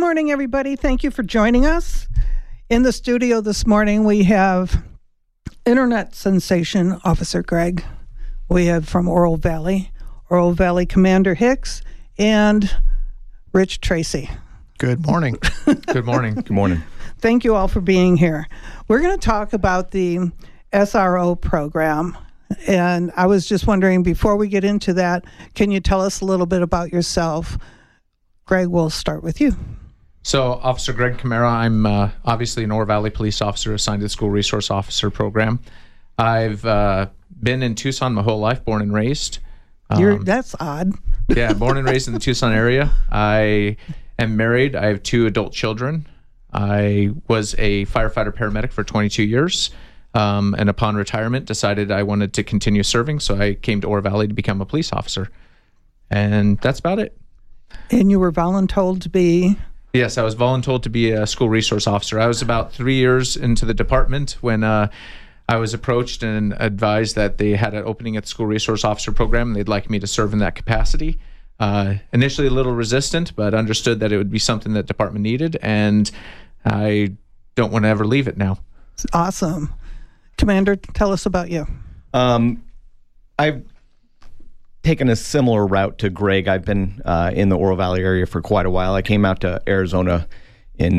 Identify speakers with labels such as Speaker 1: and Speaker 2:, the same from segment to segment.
Speaker 1: morning, everybody. Thank you for joining us. In the studio this morning, we have Internet sensation Officer Greg. We have from Oro Valley Commander Hicks, and Rich Tracy.
Speaker 2: Good morning.
Speaker 3: Good morning.
Speaker 2: Good morning.
Speaker 1: Thank you all for being here. We're going to talk about the SRO program. And I was just wondering, before we get into that, can you tell us a little bit about yourself? Greg, we'll start with you.
Speaker 3: So, Officer Greg Camara, I'm obviously an Oro Valley police officer assigned to the School Resource Officer program. I've been in Tucson my whole life, born and raised.
Speaker 1: That's odd.
Speaker 3: Yeah, born and raised in the Tucson area. I am married. I have 2 adult children. I was a firefighter paramedic for 22 years. And upon retirement, decided I wanted to continue serving, so I came to Oro Valley to become a police officer. And that's about it.
Speaker 1: And you were voluntold to be?
Speaker 3: Yes, I was voluntold to be a school resource officer. I was about 3 years into the department when I was approached and advised that they had an opening at the school resource officer program, and they'd like me to serve in that capacity. Initially a little resistant, but understood that it would be something that the department needed, and I don't want to ever leave it now.
Speaker 1: Awesome. Commander, tell us about you.
Speaker 2: I've taken a similar route to Greg. I've been in the Oro Valley area for quite a while. I came out to Arizona in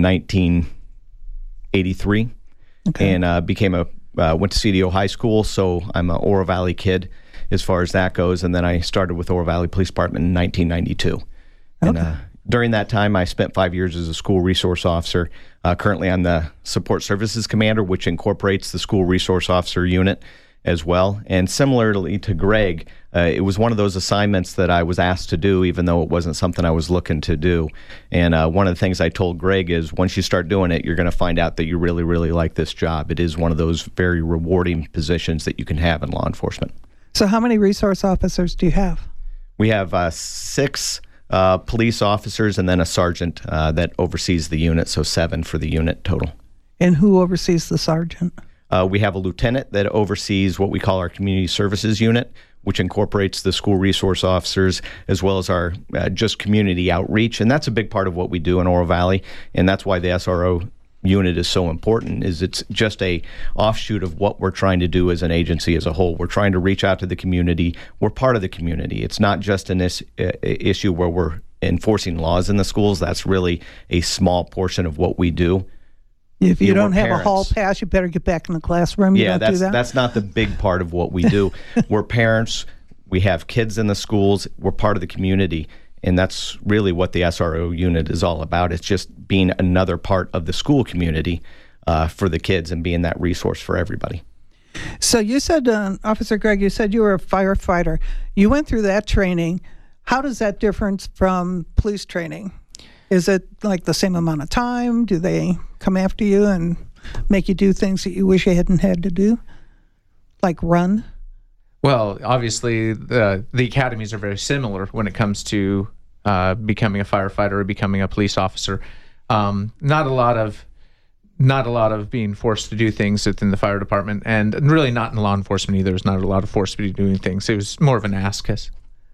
Speaker 2: 1983 and went to CDO High School, so I'm an Oro Valley kid as far as that goes. And then I started with Oro Valley Police Department in 1992.
Speaker 1: Okay.
Speaker 2: And during that time, I spent 5 years as a school resource officer. Currently, I'm the support services commander, which incorporates the school resource officer unit as well. And similarly to Greg, it was one of those assignments that I was asked to do, even though it wasn't something I was looking to do. And one of the things I told Greg is, once you start doing it, you're going to find out that you really, really like this job. It is one of those very rewarding positions that you can have in law enforcement.
Speaker 1: So how many resource officers do you have?
Speaker 2: We have 6 police officers and then a sergeant that oversees the unit, so 7 for the unit total.
Speaker 1: And who oversees the sergeant?
Speaker 2: We have a lieutenant that oversees what we call our community services unit, which incorporates the school resource officers as well as our just community outreach. And that's a big part of what we do in Oro Valley. And that's why the SRO unit is so important, is it's just a offshoot of what we're trying to do as an agency as a whole. We're trying to reach out to the community. We're part of the community. It's not just an issue where we're enforcing laws in the schools. That's really a small portion of what we do.
Speaker 1: If you don't have a hall pass, you better get back in the classroom.
Speaker 2: That's not the big part of what we do. We're parents. We have kids in the schools. We're part of the community. And that's really what the SRO unit is all about. It's just being another part of the school community for the kids and being that resource for everybody.
Speaker 1: So you said, Officer Greg, you said you were a firefighter. You went through that training. How does that differ from police training? Is it like the same amount of time? Do they come after you and make you do things that you wish you hadn't had to do? Like run?
Speaker 3: Well, obviously, the academies are very similar when it comes to becoming a firefighter or becoming a police officer. Not a lot of being forced to do things within the fire department, and really not in law enforcement either. There's not a lot of force to be doing things. It was more of an ask us.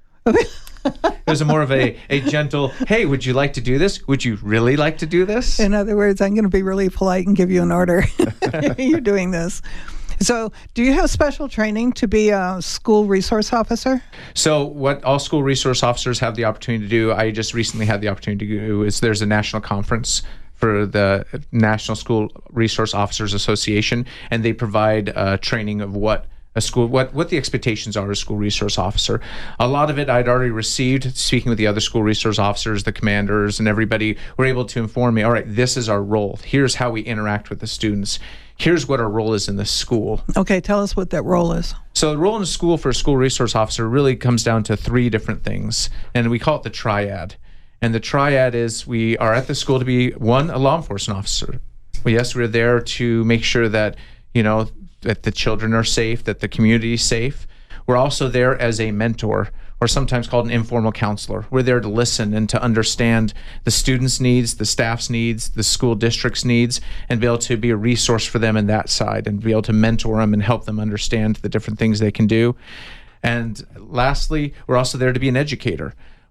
Speaker 3: It was more of a gentle, hey, would you like to do this? Would you really like to do this?
Speaker 1: In other words, I'm going to be really polite and give you an order. You're doing this. So do you have special training to be a school resource officer? So
Speaker 3: what all school resource officers have the opportunity to do, I just recently had the opportunity to do, is there's a national conference for the National School Resource Officers Association, and they provide training of what the expectations are as a school resource officer. A lot of it I'd already received, speaking with the other school resource officers, the commanders, and everybody were able to inform me, all right, this is our role. Here's how we interact with the students. Here's what our role is in the school.
Speaker 1: Okay, tell us what that role is.
Speaker 3: So the role in the school for a school resource officer really comes down to 3 different things, and we call it the triad. And the triad is we are at the school to be, 1, a law enforcement officer. Well, yes, we're there to make sure that, that the children are safe, that the community is safe. We're also there as a mentor, or sometimes called an informal counselor. We're there to listen and to understand the students' needs, the staff's needs, the school district's needs, and be able to be a resource for them in that side, and be able to mentor them and help them understand the different things they can do. And lastly, we're also there to be an educator.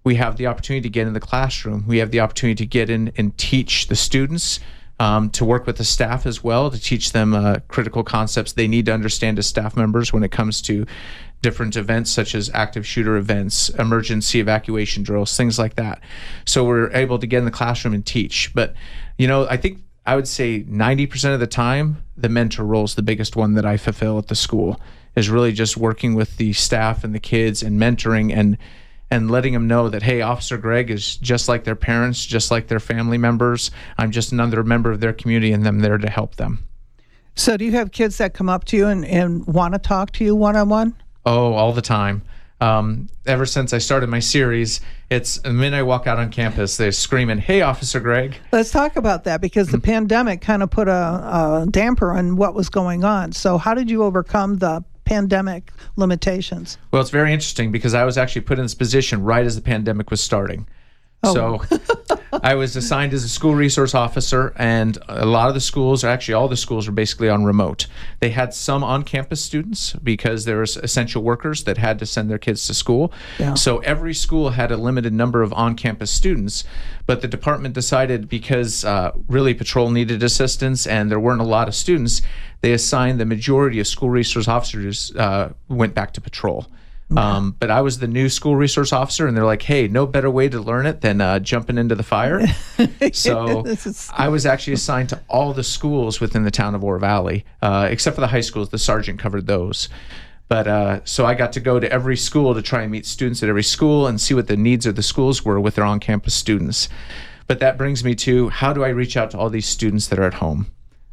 Speaker 3: we have the opportunity to get in the classroom. We have the opportunity to get in and teach the students, to work with the staff as well, to teach them critical concepts they need to understand as staff members when it comes to different events such as active shooter events, emergency evacuation drills, things like that. So we're able to get in the classroom and teach. But, I think I would say 90% of the time, the mentor role is the biggest one that I fulfill at the school, is really just working with the staff and the kids and mentoring and letting them know that, hey, Officer Greg is just like their parents, just like their family members. I'm just another member of their community, and I'm there to help them.
Speaker 1: So do you have kids that come up to you and want to talk to you one-on-one?
Speaker 3: Oh, all the time. Ever since I started my series, it's the minute I walk out on campus, they're screaming, "Hey, Officer Greg."
Speaker 1: Let's talk about that, because the pandemic kind of put a damper on what was going on. So how did you overcome the pandemic limitations?
Speaker 3: Well, it's very interesting because I was actually put in this position right as the pandemic was starting.
Speaker 1: Oh.
Speaker 3: So I was assigned as a school resource officer, and a lot of the schools, actually all the schools, were basically on remote. They had some on-campus students because there was essential workers that had to send their kids to school.
Speaker 1: Yeah.
Speaker 3: So every school had a limited number of on-campus students, but the department decided, because really patrol needed assistance and there weren't a lot of students, they assigned the majority of school resource officers went back to patrol. But I was the new school resource officer, and they're like, hey, no better way to learn it than jumping into the fire. So I was actually assigned to all the schools within the town of Oro Valley, except for the high schools. The sergeant covered those. But so I got to go to every school to try and meet students at every school and see what the needs of the schools were with their on-campus students. But that brings me to, how do I reach out to all these students that are at home?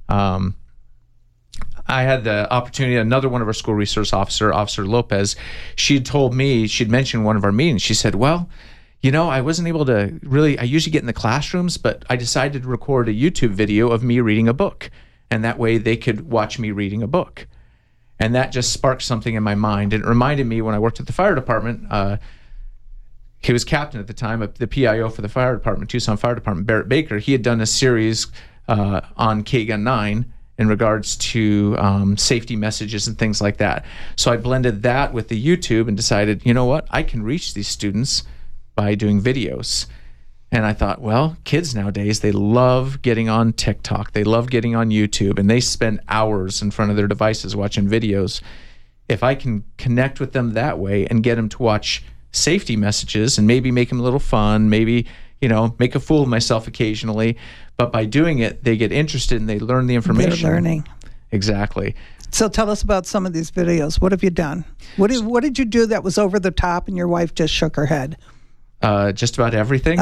Speaker 3: I had the opportunity, another one of our school resource officer, Officer Lopez, she'd told me, she'd mentioned one of our meetings. She said, well, I wasn't able to really, I usually get in the classrooms, but I decided to record a YouTube video of me reading a book. And that way they could watch me reading a book. And that just sparked something in my mind. And it reminded me when I worked at the fire department, he was captain at the time, the PIO for the fire department, Tucson Fire Department, Barrett Baker. He had done a series on K-Gun 9 in regards to safety messages and things like that. So I blended that with the YouTube and decided, you know what, I can reach these students by doing videos. And I thought, well, kids nowadays, they love getting on TikTok. They love getting on YouTube, and they spend hours in front of their devices watching videos. If I can connect with them that way and get them to watch safety messages and maybe make them a little fun, maybe, make a fool of myself occasionally, but by doing it, they get interested and they learn the information.
Speaker 1: They're learning.
Speaker 3: Exactly.
Speaker 1: So tell us about some of these videos. What have you done? What did you do that was over the top and your wife just shook her head?
Speaker 3: Just about everything.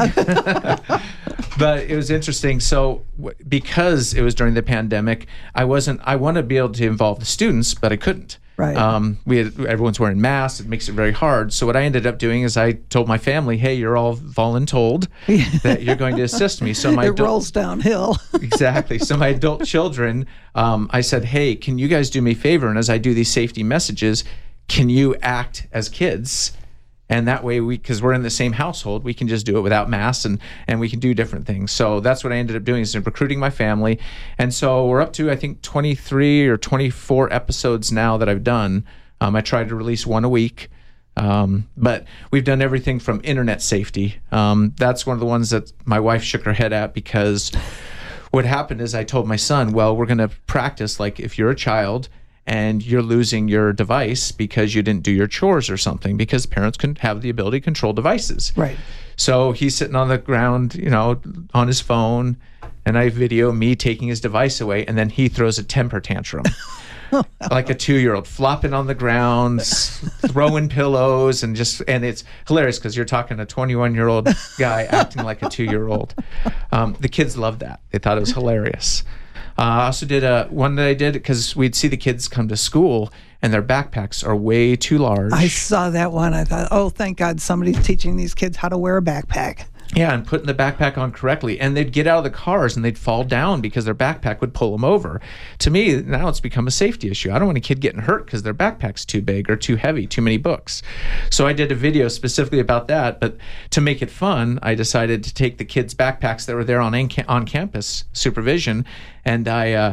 Speaker 3: But it was interesting. So because it was during the pandemic, I wanted to be able to involve the students, but I couldn't.
Speaker 1: Right.
Speaker 3: Everyone's wearing masks. It makes it very hard. So what I ended up doing is I told my family, hey, you're all voluntold that you're going to assist me. So
Speaker 1: it rolls downhill.
Speaker 3: Exactly. So my adult children, I said, hey, can you guys do me a favor? And as I do these safety messages, can you act as kids? And that way, because we're in the same household, we can just do it without masks, and we can do different things. So that's what I ended up doing, is recruiting my family. And so we're up to, I think, 23 or 24 episodes now that I've done. I try to release one a week. But we've done everything from internet safety. That's one of the ones that my wife shook her head at, because what happened is I told my son, well, we're going to practice like if you're a child and you're losing your device because you didn't do your chores or something, because parents can have the ability to control devices.
Speaker 1: Right.
Speaker 3: So he's sitting on the ground, on his phone, and I video me taking his device away, and then he throws a temper tantrum. Like a 2-year-old, flopping on the ground, throwing pillows, and it's hilarious because you're talking a 21-year-old guy acting like a 2-year-old. The kids loved that. They thought it was hilarious. I also did one that I did because we'd see the kids come to school and their backpacks are way too large.
Speaker 1: I saw that one. I thought, oh, thank God somebody's teaching these kids how to wear a backpack.
Speaker 3: Yeah, and putting the backpack on correctly. And they'd get out of the cars and they'd fall down because their backpack would pull them over. To me, now it's become a safety issue. I don't want a kid getting hurt because their backpack's too big or too heavy, too many books. So I did a video specifically about that. But to make it fun, I decided to take the kids' backpacks that were there on campus supervision, and I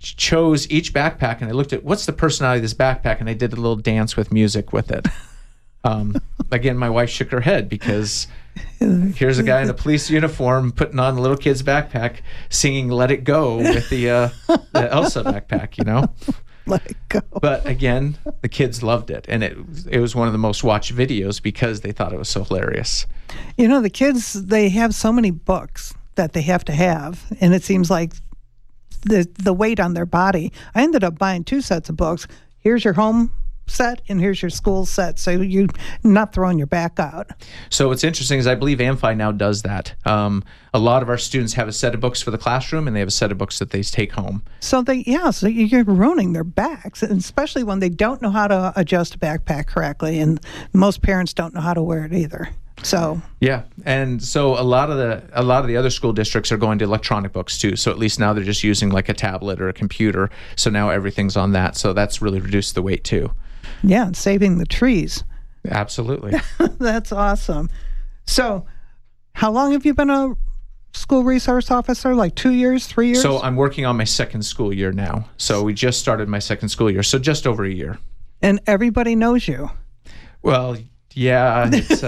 Speaker 3: chose each backpack and I looked at what's the personality of this backpack, and I did a little dance with music with it. Again, my wife shook her head because here's a guy in a police uniform putting on the little kid's backpack, singing "Let It Go" with the Elsa backpack,
Speaker 1: Let it go.
Speaker 3: But again, the kids loved it, and it was one of the most watched videos because they thought it was so hilarious.
Speaker 1: The kids, they have so many books that they have to have, and it seems like the weight on their body. I ended up buying 2 sets of books. Here's your home set and here's your school set, so you're not throwing your back out.
Speaker 3: So what's interesting is I believe Amphi now does that. A lot of our students have a set of books for the classroom, and they have a set of books that they take home.
Speaker 1: So so you're ruining their backs, and especially when they don't know how to adjust a backpack correctly, and most parents don't know how to wear it either. So
Speaker 3: yeah, and so a lot of the other school districts are going to electronic books too. So at least now they're just using like a tablet or a computer. So now everything's on that. So that's really reduced the weight too.
Speaker 1: Yeah, and saving the trees.
Speaker 3: Absolutely.
Speaker 1: That's awesome. So how long have you been a school resource officer? Like 2 years, 3 years?
Speaker 3: So I'm working on my second school year now. So we just started my second school year. So just over a year.
Speaker 1: And everybody knows you.
Speaker 3: Well, yeah, it's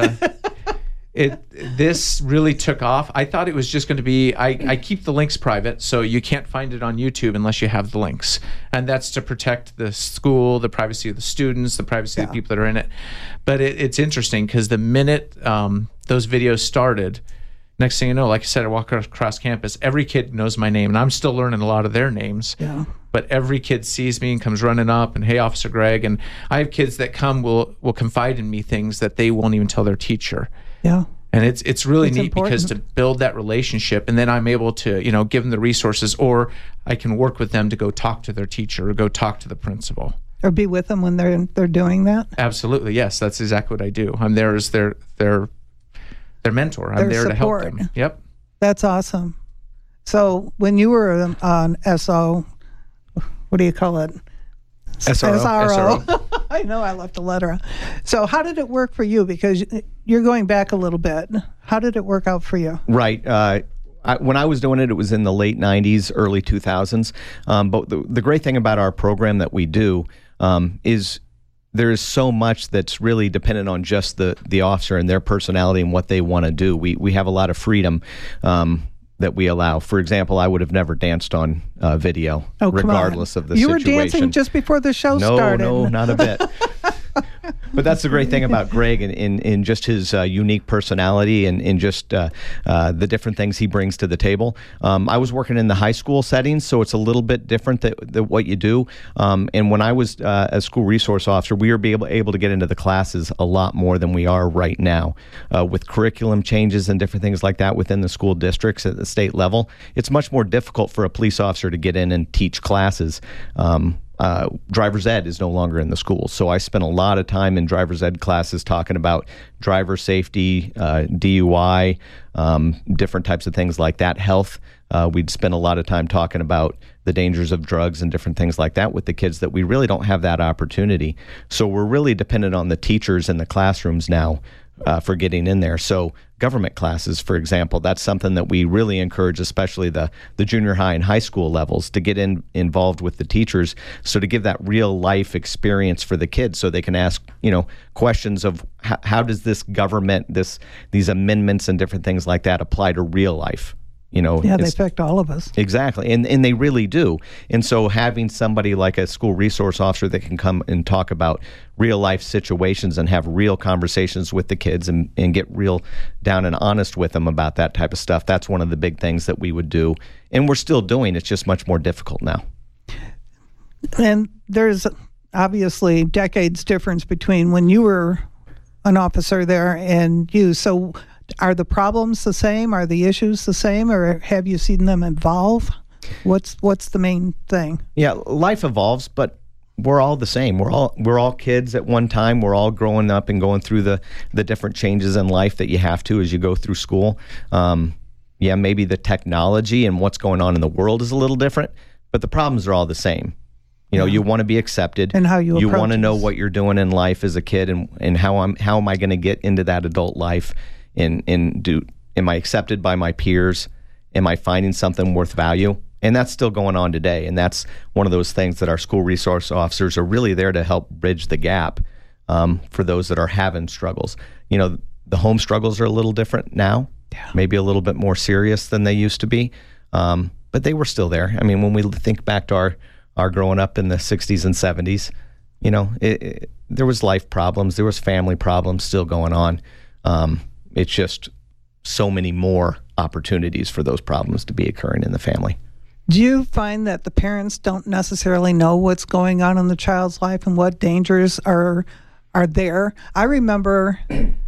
Speaker 3: this really took off. I thought it was just going to be, I keep the links private, so you can't find it on YouTube unless you have the links. And that's to protect the school, the privacy of the students, the privacy of the people that are in it. But it's interesting because the minute those videos started, next thing you know, like I said, I walk across campus, every kid knows my name, and I'm still learning a lot of their names.
Speaker 1: Yeah.
Speaker 3: But every kid sees me and comes running up and, "Hey, Officer Greg." And I have kids that will confide in me things that they won't even tell their teacher.
Speaker 1: Yeah.
Speaker 3: And it's really neat
Speaker 1: important.
Speaker 3: because to build that relationship, and then I'm able to, give them the resources, or I can work with them to go talk to their teacher or go talk to the principal.
Speaker 1: Or be with them when they're doing that?
Speaker 3: Absolutely, yes. That's exactly what I do. I'm there as their mentor. I'm there to help them. Yep.
Speaker 1: That's awesome. So when you were on SO, what do you call it? SRO. I know I left a letter out. So how did it work for you? Because you're going back a little bit. How did it work out for you?
Speaker 2: Right. When I was doing it, it was in the late 90s, early 2000s. But the great thing about our program that we do is there is so much that's really dependent on just the officer and their personality and what they want to do. We have a lot of freedom that we allow. For example, I would have never danced on video, regardless of the
Speaker 1: situation.
Speaker 2: You
Speaker 1: were dancing just before the show started.
Speaker 2: No, not a bit. But that's the great thing about Greg in just his unique personality and just the different things he brings to the table. I was working in the high school setting, so it's a little bit different than what you do. And when I was a school resource officer, we were able to get into the classes a lot more than we are right now. With curriculum changes and different things like that within the school districts at the state level, it's much more difficult for a police officer to get in and teach classes. Driver's ed is no longer in the schools. So I spent a lot of time in driver's ed classes talking about driver safety, DUI, different types of things like that, health. We'd spend a lot of time talking about the dangers of drugs and different things like that with the kids that we really don't have that opportunity. So we're really dependent on the teachers in the classrooms now for getting in there. So government classes, for example, that's something that we really encourage, especially the junior high and high school levels, to get involved with the teachers. So to give that real life experience for the kids, so they can ask, questions of how does this government, these amendments and different things like that apply to real life?
Speaker 1: Yeah, they affect all of us.
Speaker 2: Exactly, and they really do. And so having somebody like a school resource officer that can come and talk about real life situations and have real conversations with the kids and get real down and honest with them about that type of stuff, that's one of the big things that we would do. And we're still doing. It's just much more difficult now.
Speaker 1: And there's obviously decades difference between when you were an officer there and you. So are the problems the same? Are the issues the same? Or have you seen them evolve? What's the main thing? Yeah,
Speaker 2: life evolves, but we're all the same. We're all kids at one time. We're all growing up and going through the different changes in life that you have to as you go through school. Maybe the technology and what's going on in the world is a little different, but the problems are all the same. You want to be accepted,
Speaker 1: and how you
Speaker 2: want to know what you're doing in life as a kid, and how am I going to get into that adult life. Am I accepted by my peers? Am I finding something worth value? And that's still going on today. And that's one of those things that our school resource officers are really there to help bridge the gap. for those that are having struggles. The home struggles are a little different now, maybe a little bit more serious than they used to be, but they were still there. I mean, when we think back to our growing up in the 60s and 70s, there was life problems, there was family problems still going on. It's just so many more opportunities for those problems to be occurring in the family.
Speaker 1: Do you find that the parents don't necessarily know what's going on in the child's life and what dangers are there? I remember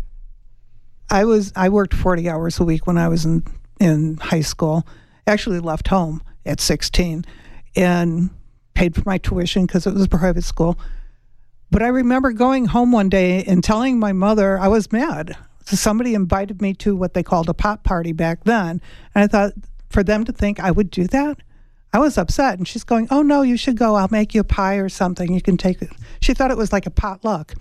Speaker 1: I worked 40 hours a week when I was in high school. Actually left home at 16 and paid for my tuition because it was a private school. But I remember going home one day and telling my mother I was mad. So somebody invited me to what they called a pop party back then. And I thought, for them to think I would do that, I was upset. And she's going, oh, no, you should go. I'll make you a pie or something. You can take it. She thought it was like a potluck.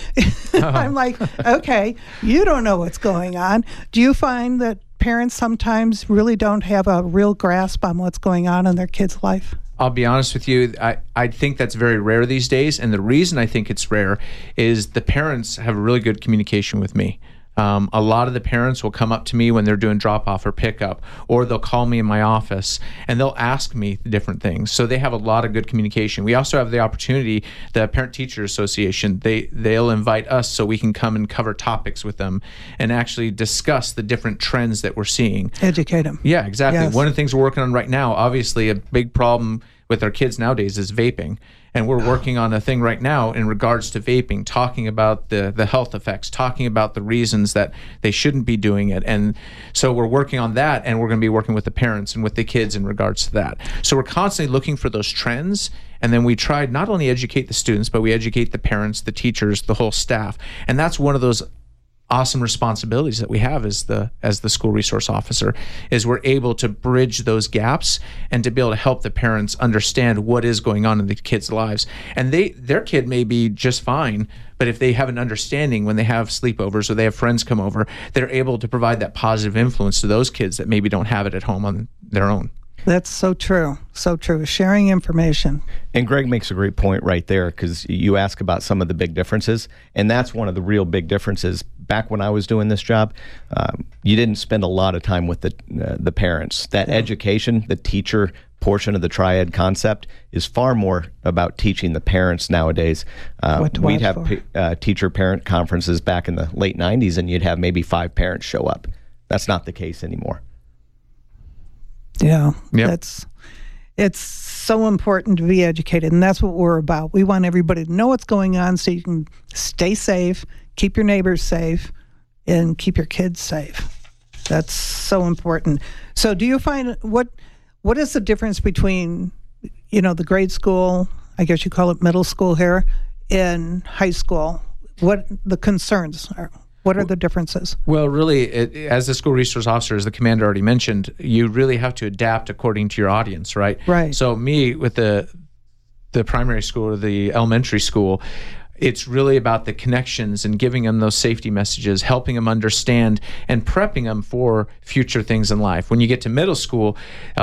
Speaker 1: I'm like, okay, you don't know what's going on. Do you find that parents sometimes really don't have a real grasp on what's going on in their kid's life?
Speaker 3: I'll be honest with you, I think that's very rare these days. And the reason I think it's rare is the parents have really good communication with me. A lot of the parents will come up to me when they're doing drop-off or pickup, or they'll call me in my office, and they'll ask me different things. So they have a lot of good communication. We also have the opportunity, the Parent-Teacher Association, they'll invite us so we can come and cover topics with them and actually discuss the different trends that we're seeing.
Speaker 1: Educate them.
Speaker 3: Yeah, exactly.
Speaker 1: Yes.
Speaker 3: One of the things we're working on right now, obviously a big problem with our kids nowadays is vaping. And we're working on a thing right now in regards to vaping, talking about the health effects, talking about the reasons that they shouldn't be doing it. And so we're working on that, and we're going to be working with the parents and with the kids in regards to that. So we're constantly looking for those trends, and then we try not only educate the students, but we educate the parents, the teachers, the whole staff. And that's one of those awesome responsibilities that we have as the school resource officer, is we're able to bridge those gaps and to be able to help the parents understand what is going on in the kids' lives. And their kid may be just fine, but if they have an understanding when they have sleepovers or they have friends come over, they're able to provide that positive influence to those kids that maybe don't have it at home on their own.
Speaker 1: That's so true. So true. Sharing information.
Speaker 2: And Greg makes a great point right there, because you ask about some of the big differences, and that's one of the real big differences. Back when I was doing this job, you didn't spend a lot of time with the parents. That education, the teacher portion of the triad concept is far more about teaching the parents nowadays. We'd have teacher-parent conferences back in the late 90s, and you'd have maybe 5 parents show up. That's not the case anymore.
Speaker 1: Yeah,
Speaker 3: Yep.
Speaker 1: It's so important to be educated, and that's what we're about. We want everybody to know what's going on so you can stay safe, keep your neighbors safe, and keep your kids safe. That's so important. So do you find, what is the difference between, the grade school, I guess you call it middle school here, and high school? What the concerns are? What are the differences?
Speaker 3: Well, really, as the school resource officer, as the commander already mentioned, you really have to adapt according to your audience, right?
Speaker 1: Right.
Speaker 3: So me, with the primary school or the elementary school, it's really about the connections and giving them those safety messages, helping them understand and prepping them for future things in life. When you get to middle school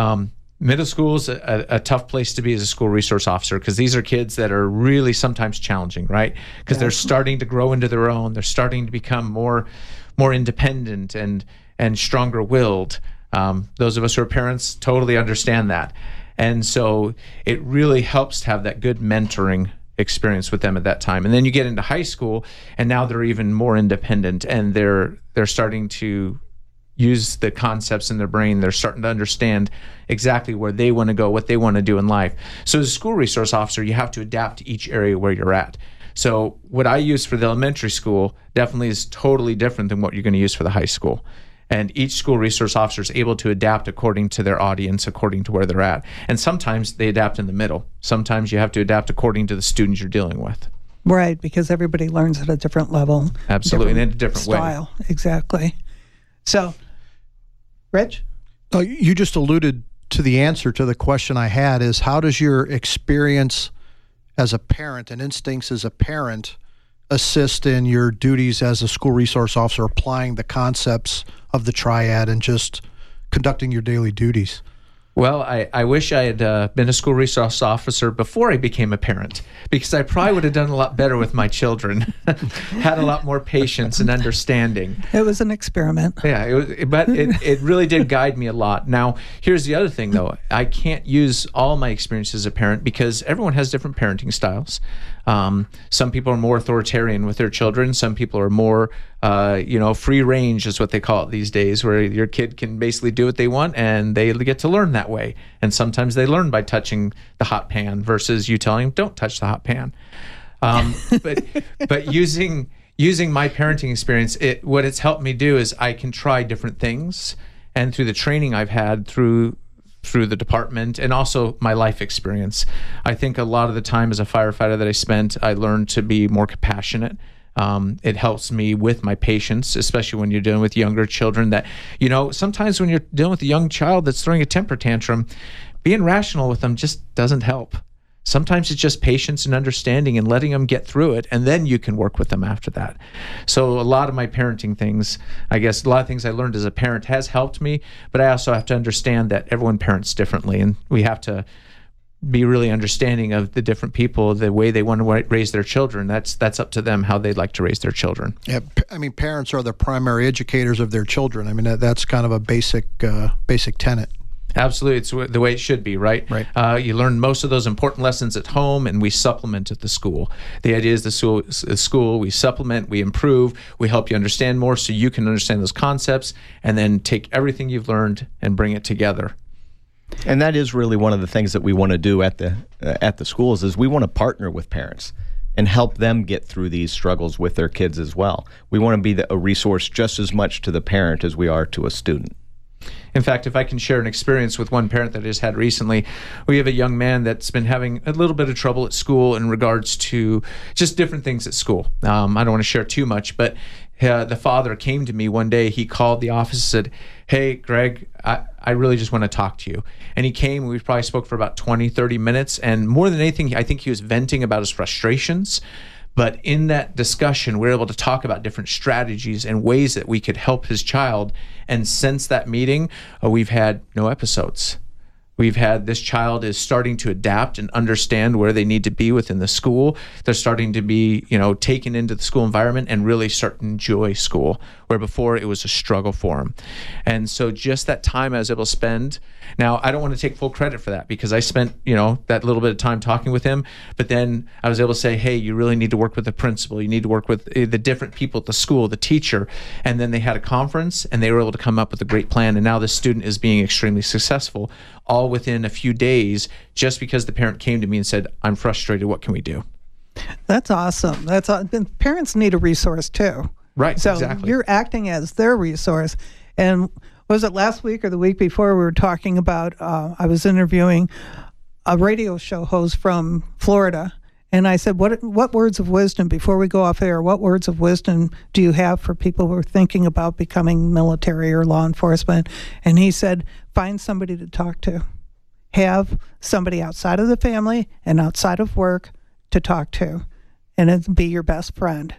Speaker 3: is a tough place to be as a school resource officer, because these are kids that are really sometimes challenging, right? Because they're starting to grow into their own. They're starting to become more independent and stronger willed. Those of us who are parents totally understand that. And so it really helps to have that good mentoring experience with them at that time. And then you get into high school, and now they're even more independent, and they're starting to use the concepts in their brain. They're starting to understand exactly where they want to go, what they want to do in life. So as a school resource officer, you have to adapt to each area where you're at. So what I use for the elementary school definitely is totally different than what you're going to use for the high school. And each school resource officer is able to adapt according to their audience, according to where they're at. And sometimes they adapt in the middle. Sometimes you have to adapt according to the students you're dealing with.
Speaker 1: Right, because everybody learns at a different level.
Speaker 3: Absolutely, in a different
Speaker 1: style. Exactly. So, Rich?
Speaker 4: You just alluded to the answer to the question I had, is how does your experience as a parent and instincts as a parent assist in your duties as a school resource officer, applying the concepts of the triad and just conducting your daily duties?
Speaker 3: Well, I wish I had been a school resource officer before I became a parent, because I probably would have done a lot better with my children, had a lot more patience and understanding.
Speaker 1: It was an experiment.
Speaker 3: Yeah, but it really did guide me a lot. Now, here's the other thing, though. I can't use all my experience as a parent because everyone has different parenting styles. Some people are more authoritarian with their children. Some people are more, free range is what they call it these days, where your kid can basically do what they want and they get to learn that way. And sometimes they learn by touching the hot pan versus you telling them, don't touch the hot pan. But using my parenting experience, what it's helped me do is I can try different things. And through the training I've had through the department and also my life experience, I think a lot of the time as a firefighter that I spent, I learned to be more compassionate. It helps me with my patience, especially when you're dealing with younger children that, sometimes when you're dealing with a young child that's throwing a temper tantrum, being rational with them just doesn't help. Sometimes it's just patience and understanding and letting them get through it, and then you can work with them after that. So a lot of my parenting things, I guess a lot of things I learned as a parent has helped me, but I also have to understand that everyone parents differently, and we have to be really understanding of the different people, the way they want to raise their children. That's up to them, how they'd like to raise their children.
Speaker 4: Yeah, parents are the primary educators of their children. That's kind of a basic tenet.
Speaker 3: Absolutely. It's the way it should be, right?
Speaker 4: Right.
Speaker 3: You learn most of those important lessons at home, and we supplement at the school. The idea is the school, we supplement, we improve, we help you understand more so you can understand those concepts, and then take everything you've learned and bring it together.
Speaker 2: And that is really one of the things that we want to do at the schools is we want to partner with parents and help them get through these struggles with their kids as well. We want to be a resource just as much to the parent as we are to a student.
Speaker 3: In fact, if I can share an experience with one parent that I just had recently, we have a young man that's been having a little bit of trouble at school in regards to just different things at school. I don't want to share too much, but the father came to me one day. He called the office and said, "Hey, Greg, I really just want to talk to you." And he came, and we probably spoke for about 20, 30 minutes. And more than anything, I think he was venting about his frustrations. But in that discussion, we were able to talk about different strategies and ways that we could help his child. And since that meeting, we've had no episodes. This child is starting to adapt and understand where they need to be within the school. They're starting to be, taken into the school environment and really start to enjoy school, where before it was a struggle for them. And so just that time I was able to spend. Now, I don't want to take full credit for that because I spent, that little bit of time talking with him. But then I was able to say, hey, you really need to work with the principal. You need to work with the different people at the school, the teacher. And then they had a conference and they were able to come up with a great plan. And now this student is being extremely successful, all within a few days, just because the parent came to me and said, I'm frustrated. What can we do?
Speaker 1: That's awesome. Parents need a resource too.
Speaker 3: Right,
Speaker 1: so
Speaker 3: exactly.
Speaker 1: You're acting as their resource. And was it last week or the week before we were talking about, I was interviewing a radio show host from Florida. And I said, what words of wisdom, before we go off air, what words of wisdom do you have for people who are thinking about becoming military or law enforcement? And he said, find somebody to talk to. Have somebody outside of the family and outside of work to talk to. And it'd be your best friend,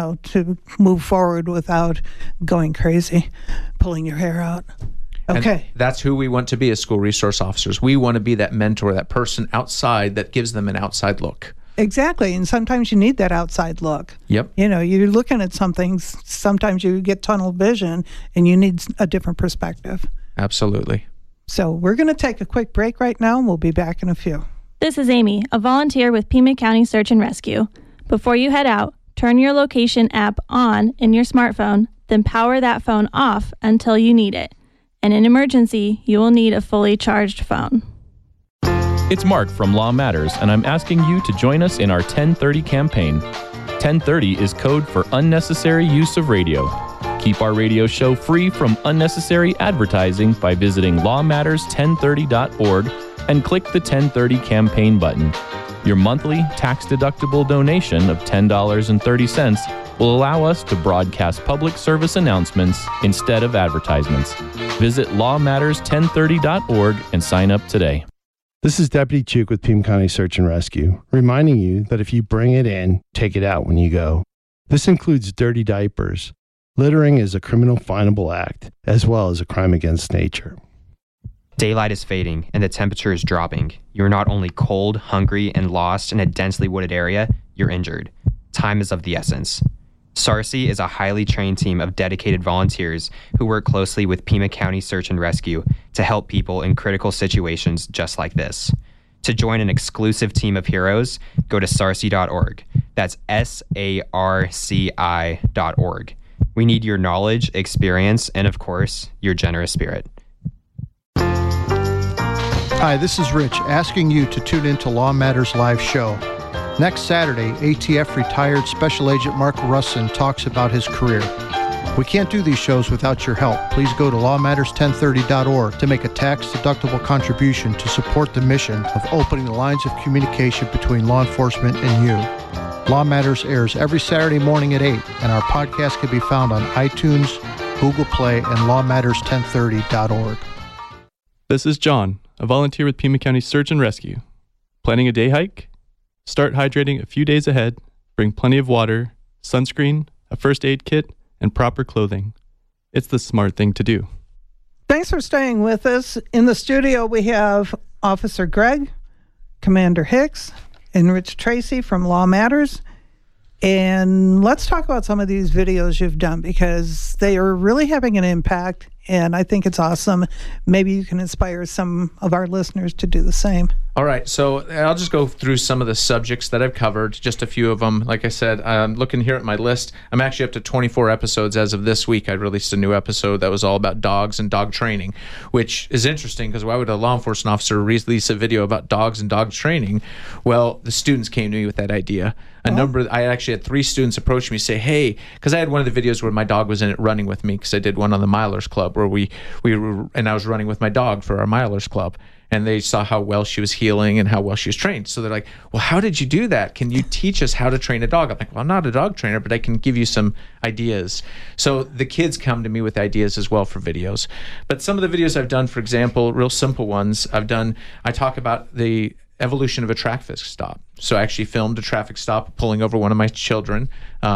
Speaker 1: to move forward without going crazy, pulling your hair out. Okay.
Speaker 3: And that's who we want to be as school resource officers. We want to be that mentor, that person outside that gives them an outside look.
Speaker 1: Exactly. And sometimes you need that outside look.
Speaker 3: Yep.
Speaker 1: You're looking at something, sometimes you get tunnel vision and you need a different perspective.
Speaker 3: Absolutely.
Speaker 1: So we're going to take a quick break right now and we'll be back in a few.
Speaker 5: This is Amy, a volunteer with Pima County Search and Rescue. Before you head out, turn your location app on in your smartphone, then power that phone off until you need it. In an emergency, you will need a fully charged phone.
Speaker 6: It's Mark from Law Matters, and I'm asking you to join us in our 1030 campaign. 1030 is code for unnecessary use of radio. Keep our radio show free from unnecessary advertising by visiting lawmatters1030.org and click the 1030 campaign button. Your monthly tax-deductible donation of $10.30 will allow us to broadcast public service announcements instead of advertisements. Visit lawmatters1030.org and sign up today.
Speaker 7: This is Deputy Chuk with Pima County Search and Rescue, reminding you that if you bring it in, take it out when you go. This includes dirty diapers. Littering is a criminal finable act, as well as a crime against nature.
Speaker 8: Daylight is fading and the temperature is dropping. You're not only cold, hungry, and lost in a densely wooded area, you're injured. Time is of the essence. SARCI is a highly trained team of dedicated volunteers who work closely with Pima County Search and Rescue to help people in critical situations just like this. To join an exclusive team of heroes, go to sarci.org. That's SARCI.org. We need your knowledge, experience, and of course, your generous spirit.
Speaker 4: Hi, this is Rich, asking you to tune in to Law Matters Live show. Next Saturday, ATF retired Special Agent Mark Russin talks about his career. We can't do these shows without your help. Please go to lawmatters1030.org to make a tax-deductible contribution to support the mission of opening the lines of communication between law enforcement and you. Law Matters airs every Saturday morning at 8, and our podcast can be found on iTunes, Google Play, and lawmatters1030.org.
Speaker 9: This is John, a volunteer with Pima County Search and Rescue. Planning a day hike? Start hydrating a few days ahead. Bring plenty of water, sunscreen, a first aid kit, and proper clothing. It's the smart thing to do.
Speaker 1: Thanks for staying with us. In the studio, we have Officer Greg, Commander Hicks, and Rich Tracy from Law Matters. And let's talk about some of these videos you've done, because they are really having an impact, and I think it's awesome. Maybe you can inspire some of our listeners to do the same.
Speaker 3: All right, so I'll just go through some of the subjects that I've covered, just a few of them. Like I said, I'm looking here at my list. I'm actually up to 24 episodes as of this week. I released a new episode that was all about dogs and dog training, which is interesting because why would a law enforcement officer release a video about dogs and dog training? Well, the students came to me with that idea. I actually had 3 students approach me and say, hey, because I had one of the videos where my dog was in it running with me, because I did one on the Milers Club where we were, and I was running with my dog for our Milers Club. And they saw how well she was healing and how well she was trained. So they're like, well, how did you do that? Can you teach us how to train a dog? I'm like, well, I'm not a dog trainer, but I can give you some ideas. So the kids come to me with ideas as well for videos. But some of the videos I've done, for example, real simple ones, I talk about the evolution of a traffic stop. So I actually filmed a traffic stop pulling over one of my children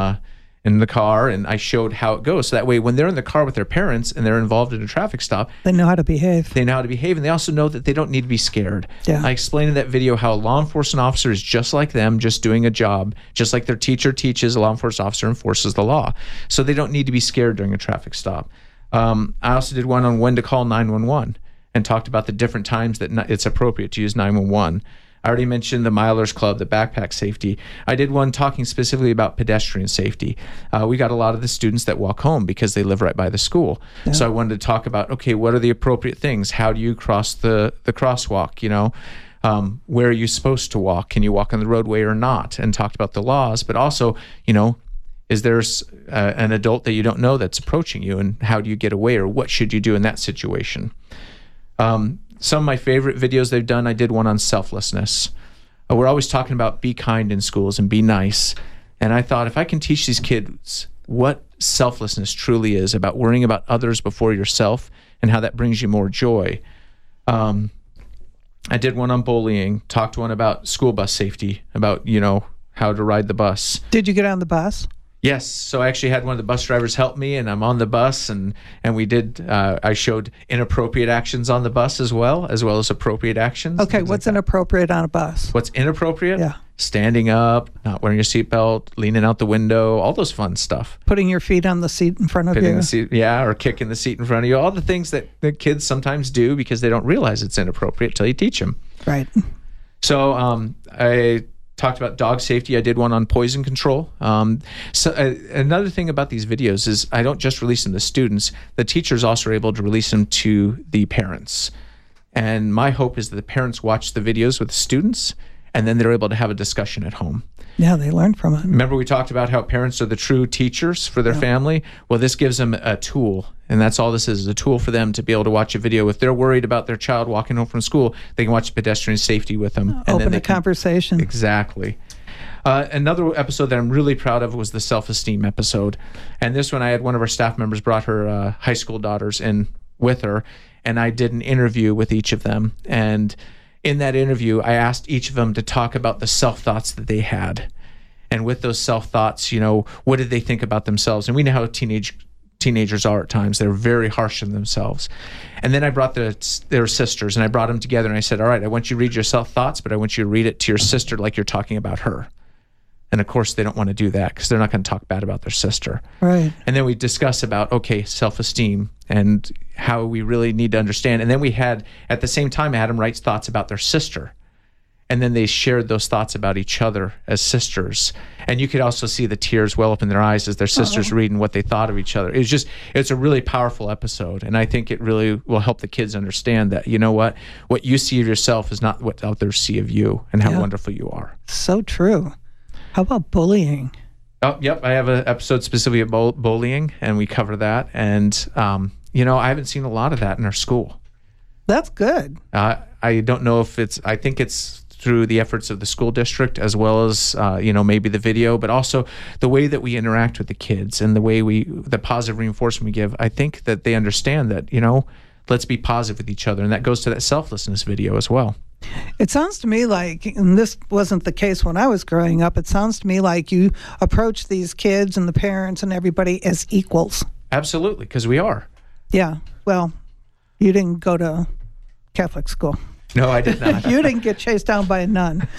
Speaker 3: in the car, and I showed how it goes. So that way, when they're in the car with their parents and they're involved in a traffic stop,
Speaker 1: they know how to behave.
Speaker 3: They know how to behave, and they also know that they don't need to be scared.
Speaker 1: Yeah.
Speaker 3: I explained in that video how a law enforcement officer is just like them, just doing a job, just like their teacher teaches, a law enforcement officer enforces the law. So they don't need to be scared during a traffic stop. I also did one on when to call 911 and talked about the different times that it's appropriate to use 911. I already mentioned the Milers Club, the backpack safety. I did one talking specifically about pedestrian safety. We got a lot of the students that walk home because they live right by the school. Yeah. So I wanted to talk about, okay, what are the appropriate things? How do you cross the crosswalk, where are you supposed to walk? Can you walk on the roadway or not? And talked about the laws, but also, is there an adult that you don't know that's approaching you, and how do you get away, or what should you do in that situation? Some of my favorite videos they've done, I did one on selflessness. We're always talking about be kind in schools and be nice. And I thought, if I can teach these kids what selflessness truly is, about worrying about others before yourself and how that brings you more joy. I did one on bullying, talked one about school bus safety, about, how to ride the bus.
Speaker 1: Did you get on the bus?
Speaker 3: Yes, so I actually had one of the bus drivers help me, and I'm on the bus, and we did. I showed inappropriate actions on the bus as well as appropriate actions.
Speaker 1: Okay, what's inappropriate on a bus?
Speaker 3: What's inappropriate?
Speaker 1: Yeah.
Speaker 3: Standing up, not wearing your seatbelt, leaning out the window, all those fun stuff.
Speaker 1: Putting your feet on the seat in front of you.
Speaker 3: The seat, or kicking the seat in front of you. All the things that the kids sometimes do because they don't realize it's inappropriate till you teach them.
Speaker 1: Right.
Speaker 3: So I talked about dog safety. I did one on poison control. Another thing about these videos is I don't just release them to students. The teachers also are able to release them to the parents. And my hope is that the parents watch the videos with the students, and then they're able to have a discussion at home.
Speaker 1: Yeah, they learn from it.
Speaker 3: Remember we talked about how parents are the true teachers for their family? Well, this gives them a tool, and that's all this is a tool for them to be able to watch a video. If they're worried about their child walking home from school, they can watch pedestrian safety with them. And
Speaker 1: open a conversation.
Speaker 3: Exactly. Another episode that I'm really proud of was the self-esteem episode. And this one, I had one of our staff members brought her high school daughters in with her, and I did an interview with each of them. And in that interview, I asked each of them to talk about the self-thoughts that they had. And with those self-thoughts, what did they think about themselves? And we know how teenage teenagers are at times. They're very harsh on themselves. And then I brought their sisters, and I brought them together, and I said, all right, I want you to read your self-thoughts, but I want you to read it to your sister like you're talking about her. And of course, they don't want to do that because they're not going to talk bad about their sister.
Speaker 1: Right.
Speaker 3: And then we discuss about, okay, self-esteem and how we really need to understand. And then we had, at the same time, I had them write thoughts about their sister. And then they shared those thoughts about each other as sisters. And you could also see the tears well up in their eyes as their sisters reading what they thought of each other. It's a really powerful episode. And I think it really will help the kids understand that, you know what you see of yourself is not what others see of you and how wonderful you are.
Speaker 1: So true. How about bullying?
Speaker 3: Oh, yep. I have an episode specifically about bullying, and we cover that. And, I haven't seen a lot of that in our school.
Speaker 1: That's good.
Speaker 3: I don't know if I think it's through the efforts of the school district as well as, maybe the video, but also the way that we interact with the kids and the positive reinforcement we give. I think that they understand that, let's be positive with each other. And that goes to that selflessness video as well.
Speaker 1: It sounds to me like, and this wasn't the case when I was growing up, it sounds to me like you approach these kids and the parents and everybody as equals.
Speaker 3: Absolutely, because we are.
Speaker 1: Yeah. Well, you didn't go to Catholic school.
Speaker 3: No, I did not.
Speaker 1: You didn't get chased down by a nun.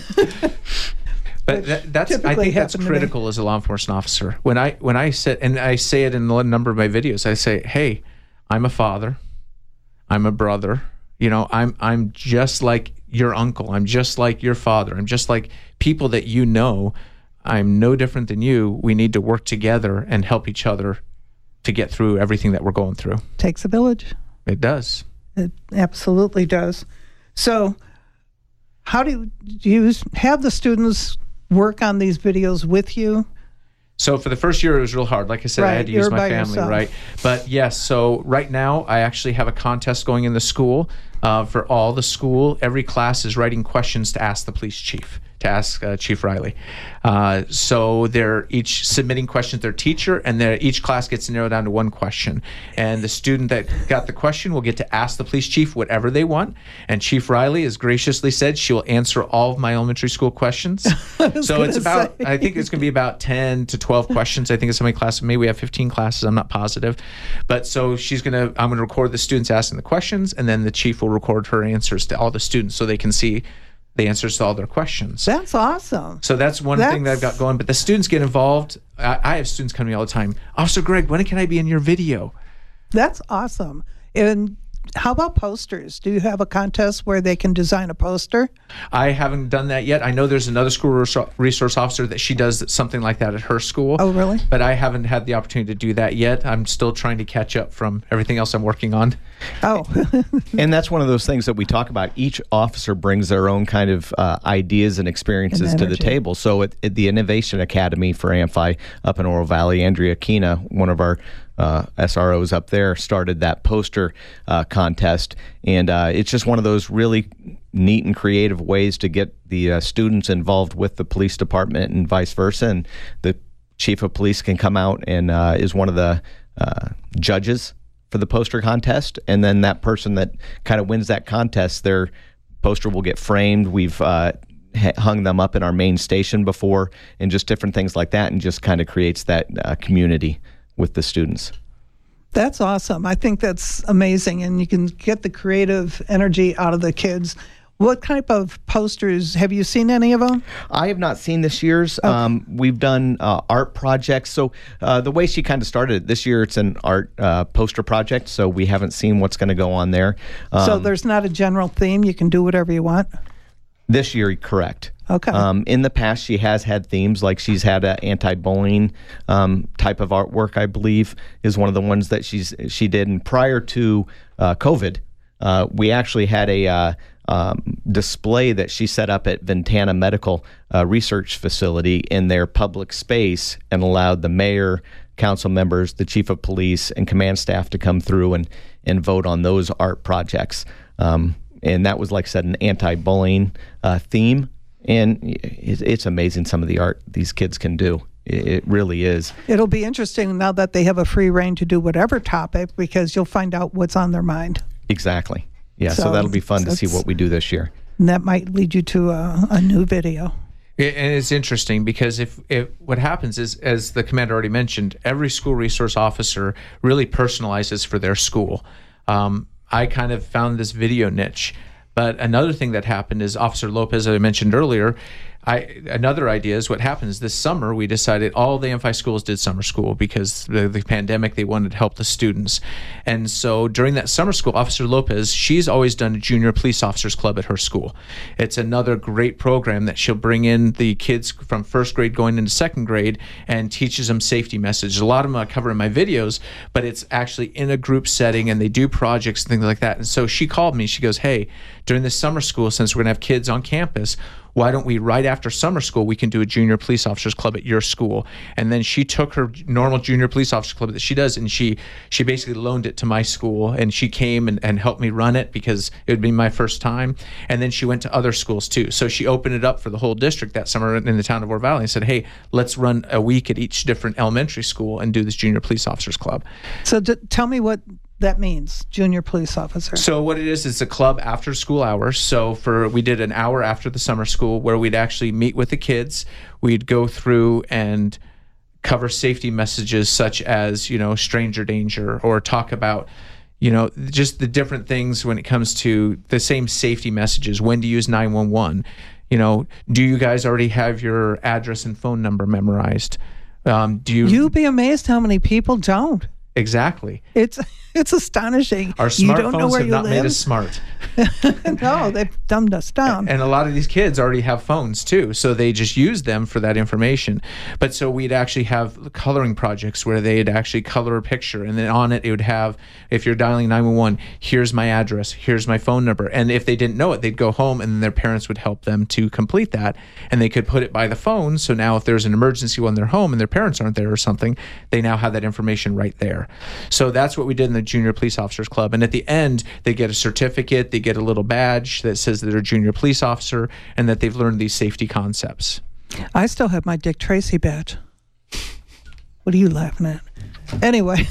Speaker 3: But I think that's critical as a law enforcement officer. When I sit, and I say it in a number of my videos, I say, hey, I'm a father, I'm a brother. I'm just like your uncle. I'm just like your father. I'm just like people that you know. I'm no different than you. We need to work together and help each other to get through everything that we're going through.
Speaker 1: Takes a village.
Speaker 3: It does.
Speaker 1: It absolutely does. So how do you have the students work on these videos with you?
Speaker 3: So for the first year, it was real hard. Like I said, I had to use my family, right? But yes, so right now, I actually have a contest going in the school for all the school. Every class is writing questions to ask the police chief, to ask Chief Riley. So they're each submitting questions to their teacher, and each class gets narrowed down to one question. And the student that got the question will get to ask the police chief whatever they want. And Chief Riley has graciously said she will answer all of my elementary school questions. So it's about, I think it's going to be about 10 to 12 questions. I think it's how many classes. Maybe we have 15 classes. I'm not positive. But so I'm going to record the students asking the questions, and then the chief will record her answers to all the students so they can see the answers to all their questions.
Speaker 1: That's awesome.
Speaker 3: So that's one thing that I've got going. But the students get involved. I have students come to me all the time. Officer Greg, when can I be in your video? That's
Speaker 1: awesome. And how about posters? Do you have a contest where they can design a poster?
Speaker 3: I haven't done that yet. I know there's another school resource officer that she does something like that at her school.
Speaker 1: Oh, really?
Speaker 3: But I haven't had the opportunity to do that yet. I'm still trying to catch up from everything else I'm working on.
Speaker 1: Oh.
Speaker 2: And that's one of those things that we talk about. Each officer brings their own kind of ideas and experiences to the table. So at the Innovation Academy for AMFI up in Oro Valley, Andrea Kina, one of our SROs up there, started that poster contest, and it's just one of those really neat and creative ways to get the students involved with the police department and vice versa. And the chief of police can come out and is one of the judges for the poster contest, and then that person that kind of wins that contest, their poster will get framed. We've hung them up in our main station before, and just different things like that, and just kind of creates that community with the students.
Speaker 1: That's awesome. I think that's amazing, and you can get the creative energy out of the kids. What type of posters, have you seen any of them?
Speaker 2: I have not seen this year's. Okay. We've done art projects. So the way she kind of started it, this year it's an art poster project, so we haven't seen what's going to go on there.
Speaker 1: So there's not a general theme? You can do whatever you want?
Speaker 2: This year, correct.
Speaker 1: Okay.
Speaker 2: In the past, she has had themes, like she's had an anti-bullying type of artwork, I believe, is one of the ones that she did. And prior to COVID, we actually had a display that she set up at Ventana Medical Research Facility in their public space, and allowed the mayor, council members, the chief of police, and command staff to come through and vote on those art projects. And that was, like I said, an anti-bullying theme. And it's amazing some of the art these kids can do. It really is.
Speaker 1: It'll be interesting now that they have a free reign to do whatever topic, because you'll find out what's on their mind.
Speaker 2: Exactly. Yeah, so that'll be fun to see what we do this year.
Speaker 1: And that might lead you to a new video.
Speaker 3: And it's interesting because if what happens is, as the commander already mentioned, every school resource officer really personalizes for their school. I kind of found this video niche. But another thing that happened is Officer Lopez, as I mentioned earlier, another idea is what happens this summer. We decided all the MFI schools did summer school because the pandemic, they wanted to help the students. And so during that summer school, Officer Lopez, she's always done a junior police officers club at her school. It's another great program that she'll bring in the kids from first grade going into second grade and teaches them safety messages. A lot of them I cover in my videos, but it's actually in a group setting and they do projects and things like that. And so she called me, she goes, hey, during this summer school, since we're gonna have kids on campus, why don't we, right after summer school, we can do a junior police officers club at your school? And then she took her normal junior police officers club that she does, and she basically loaned it to my school, and she came and helped me run it because it would be my first time. And then she went to other schools too. So she opened it up for the whole district that summer in the town of Oro Valley and said, hey, let's run a week at each different elementary school and do this junior police officers club.
Speaker 1: So tell me what that means, junior police officer.
Speaker 3: So what it is a club after school hours. So we did an hour after the summer school where we'd actually meet with the kids. We'd go through and cover safety messages such as, stranger danger, or talk about, just the different things when it comes to the same safety messages, when to use 911. Do you guys already have your address and phone number memorized?
Speaker 1: You'd be amazed how many people don't.
Speaker 3: Exactly.
Speaker 1: It's astonishing.
Speaker 3: Our
Speaker 1: you don't know
Speaker 3: smartphones
Speaker 1: where
Speaker 3: have
Speaker 1: you
Speaker 3: not
Speaker 1: live.
Speaker 3: made us smart.
Speaker 1: No, they've dumbed us down.
Speaker 3: And a lot of these kids already have phones too, so they just use them for that information. But so we'd actually have coloring projects where they'd actually color a picture, and then on it would have, if you're dialing 911, here's my address, here's my phone number. And if they didn't know it, they'd go home and their parents would help them to complete that, and they could put it by the phone. So now if there's an emergency when they're home and their parents aren't there or something, they now have that information right there. So that's what we did in the Junior Police Officers Club. And at the end, they get a certificate, they get a little badge that says that they're a junior police officer and that they've learned these safety concepts.
Speaker 1: I still have my Dick Tracy badge. What are you laughing at? Anyway,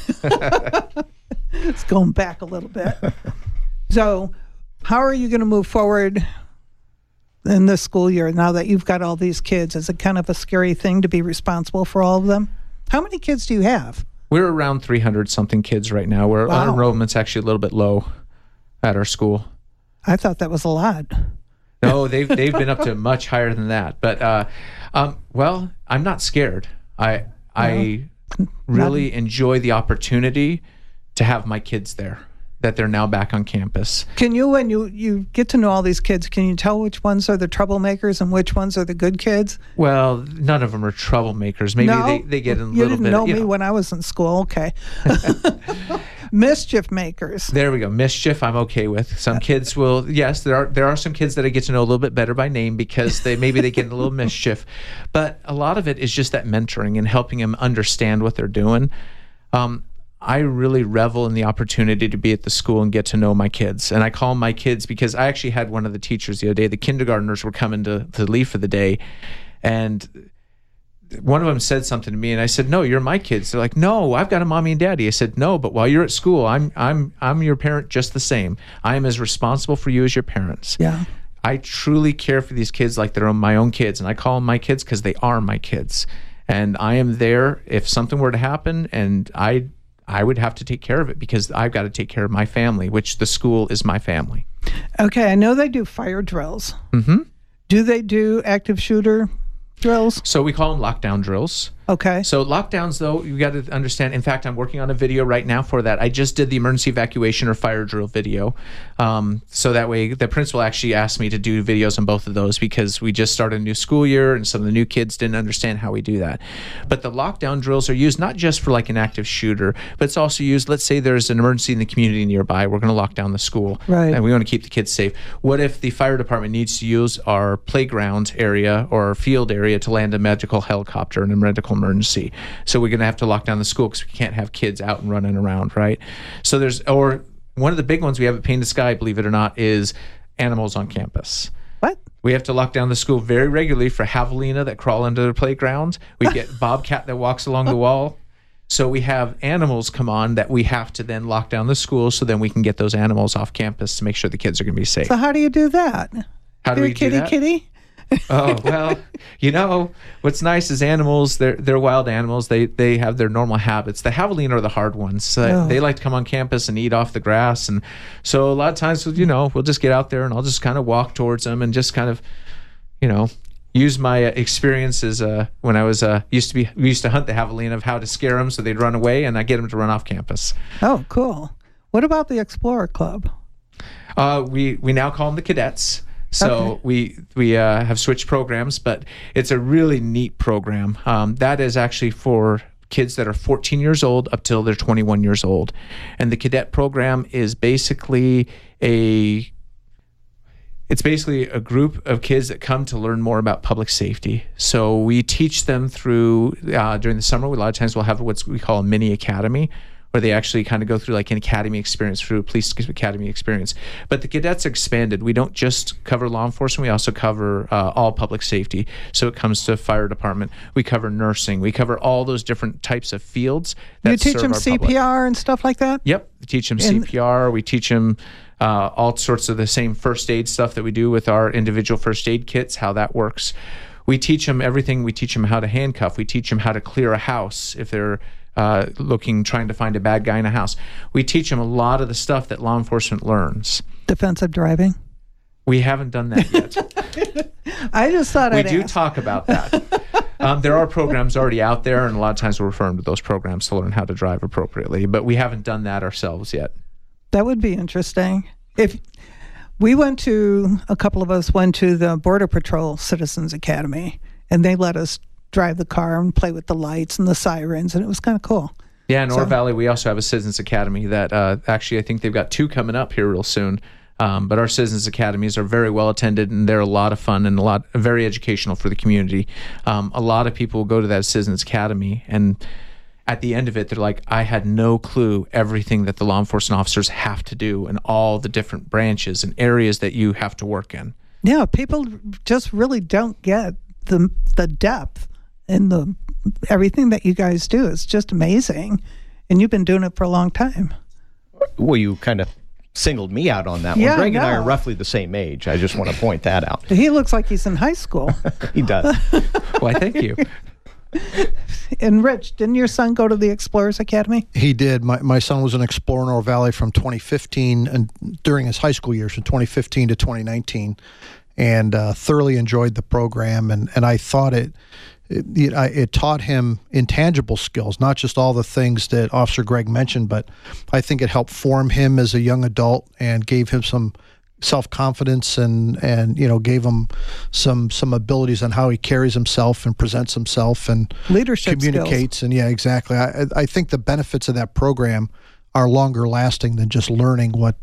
Speaker 1: it's going back a little bit. So how are you going to move forward in this school year now that you've got all these kids? Is it kind of a scary thing to be responsible for all of them? How many kids do you have?
Speaker 3: We're around 300 something kids right now. Our enrollment's actually a little bit low at our school.
Speaker 1: I thought that was a lot.
Speaker 3: No, they've been up to much higher than that. But well, I'm not scared. I really enjoy the opportunity to have my kids there, that they're now back on campus.
Speaker 1: Can you, when you get to know all these kids, can you tell which ones are the troublemakers and which ones are the good kids?
Speaker 3: Well, none of them are troublemakers. Maybe they get in a little bit.
Speaker 1: You didn't know me when I was in school. Okay. Mischief makers.
Speaker 3: There we go. Mischief, I'm okay with. Some kids will, yes, there are some kids that I get to know a little bit better by name because they get in a little mischief. But a lot of it is just that mentoring and helping them understand what they're doing. I really revel in the opportunity to be at the school and get to know my kids. And I call them my kids because I actually had one of the teachers the other day. The kindergartners were coming to leave for the day. And one of them said something to me and I said, no, you're my kids. They're like, no, I've got a mommy and daddy. I said, no, but while you're at school, I'm your parent just the same. I am as responsible for you as your parents.
Speaker 1: Yeah.
Speaker 3: I truly care for these kids like they're my own kids. And I call them my kids because they are my kids. And I am there if something were to happen, and I would have to take care of it because I've got to take care of my family, which the school is my family.
Speaker 1: Okay, I know they do fire drills.
Speaker 3: Mm-hmm.
Speaker 1: Do they do active shooter drills?
Speaker 3: So we call them lockdown drills.
Speaker 1: Okay.
Speaker 3: So lockdowns, though, you got to understand. In fact, I'm working on a video right now for that. I just did the emergency evacuation or fire drill video. So that way, the principal actually asked me to do videos on both of those because we just started a new school year and some of the new kids didn't understand how we do that. But the lockdown drills are used not just for like an active shooter, but it's also used, let's say there's an emergency in the community nearby. We're going to lock down the school.
Speaker 1: Right.
Speaker 3: And we want to keep the kids safe. What if the fire department needs to use our playground area or our field area to land a medical helicopter in a medical emergency? So we're going to have to lock down the school because we can't have kids out and running around, right? So one of the big ones we have at Painted Sky, believe it or not, is animals on campus.
Speaker 1: What?
Speaker 3: We have to lock down the school very regularly for javelina that crawl into the playground. We get bobcat that walks along the wall. So we have animals come on that we have to then lock down the school so then we can get those animals off campus to make sure the kids are going to be safe.
Speaker 1: So how do you do that?
Speaker 3: How do we do that?
Speaker 1: Kitty?
Speaker 3: Oh, well, what's nice is animals, they're wild animals. They have their normal habits. The javelina are the hard ones. They like to come on campus and eat off the grass. And so a lot of times, we'll just get out there and I'll just kind of walk towards them and just kind of, use my experiences when I was we used to hunt the javelina, of how to scare them so they'd run away, and I get them to run off campus.
Speaker 1: Oh, cool. What about the Explorer Club?
Speaker 3: We now call them the cadets. So we have switched programs, but it's a really neat program. That is actually for kids that are 14 years old up till they're 21 years old. And the cadet program is basically a group of kids that come to learn more about public safety. So we teach them through, during the summer, a lot of times we'll have what we call a mini academy, where they actually kind of go through like an academy experience, through a police academy experience. But the cadets expanded. We don't just cover law enforcement, we also cover all public safety. So it comes to fire department, we cover nursing, we cover all those different types of fields that
Speaker 1: you teach
Speaker 3: serve
Speaker 1: them
Speaker 3: our
Speaker 1: CPR
Speaker 3: public.
Speaker 1: and stuff like that?
Speaker 3: Yep, we teach them CPR, we teach them all sorts of the same first aid stuff that we do with our individual first aid kits, how that works. We teach them everything. We teach them how to handcuff. We teach them how to clear a house if they're trying to find a bad guy in a house. We teach them a lot of the stuff that law enforcement learns.
Speaker 1: Defensive driving?
Speaker 3: We haven't done that yet.
Speaker 1: I just thought
Speaker 3: we do talk about that. There are programs already out there, and a lot of times we're referring to those programs to learn how to drive appropriately, but we haven't done that ourselves yet.
Speaker 1: That would be interesting. If we a couple of us went to the Border Patrol Citizens Academy, and they let us drive the car and play with the lights and the sirens, and it was kind of cool.
Speaker 3: Yeah, in Oro Valley, we also have a Citizens Academy that actually I think they've got 2 coming up here real soon. But our Citizens Academies are very well attended, and they're a lot of fun and very educational for the community. A lot of people go to that Citizens Academy, and at the end of it, they're like, I had no clue everything that the law enforcement officers have to do and all the different branches and areas that you have to work in.
Speaker 1: Yeah, people just really don't get the depth and everything that you guys do. It's just amazing. And you've been doing it for a long time.
Speaker 2: Well, you kind of singled me out on that one.
Speaker 1: Yeah,
Speaker 2: Greg and I are roughly the same age. I just want to point that out.
Speaker 1: He looks like he's in high school.
Speaker 2: He does.
Speaker 3: Why, thank you.
Speaker 1: And Rich, didn't your son go to the Explorers Academy?
Speaker 4: He did. My son was an Explorer in Oro Valley from 2015 and during his high school years, from 2015 to 2019, and thoroughly enjoyed the program. And I thought it taught him intangible skills, not just all the things that Officer Greg mentioned, but I think it helped form him as a young adult and gave him some self-confidence and gave him some abilities on how he carries himself and presents himself and
Speaker 1: leadership
Speaker 4: communicates skills. And yeah, exactly. I think the benefits of that program are longer lasting than just learning what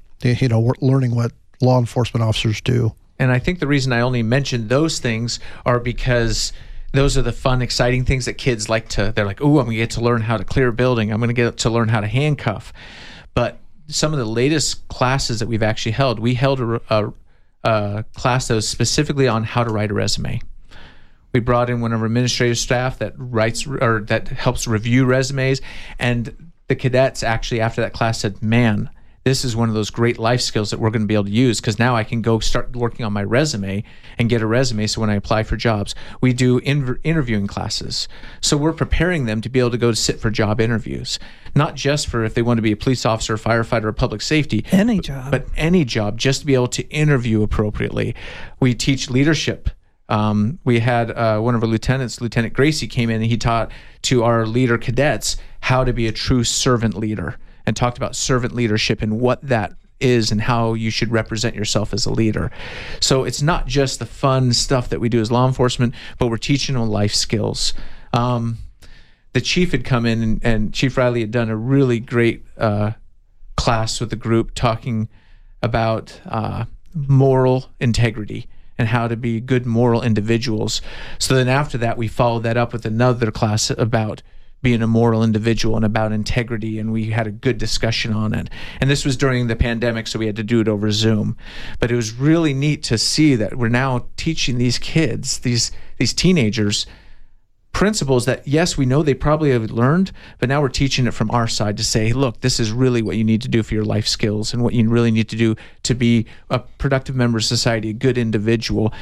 Speaker 4: law enforcement officers do.
Speaker 3: And I think the reason I only mentioned those things are because those are the fun, exciting things that kids they're like, oh, I'm going to get to learn how to clear a building. I'm going to get to learn how to handcuff. But some of the latest classes that we've actually held, we held a class that was specifically on how to write a resume. We brought in one of our administrative staff that that helps review resumes, and the cadets actually after that class said, man, this is one of those great life skills that we're going to be able to use, because now I can go start working on my resume and get a resume so when I apply for jobs. We do interviewing classes. So we're preparing them to be able to go to sit for job interviews, not just for if they want to be a police officer, firefighter, or public safety.
Speaker 1: Any job.
Speaker 3: But any job, just to be able to interview appropriately. We teach leadership. We had one of our lieutenants, Lieutenant Gracie, came in and he taught to our leader cadets how to be a true servant leader, and talked about servant leadership and what that is and how you should represent yourself as a leader. So it's not just the fun stuff that we do as law enforcement, but we're teaching them life skills. The chief had come in and Chief Riley had done a really great class with the group talking about moral integrity and how to be good moral individuals. So then after that, we followed that up with another class about being a moral individual and about integrity, and we had a good discussion on it. And this was during the pandemic, so we had to do it over Zoom. But it was really neat to see that we're now teaching these kids, these teenagers, principles that, yes, we know they probably have learned, but now we're teaching it from our side to say, look, this is really what you need to do for your life skills and what you really need to do to be a productive member of society, a good individual.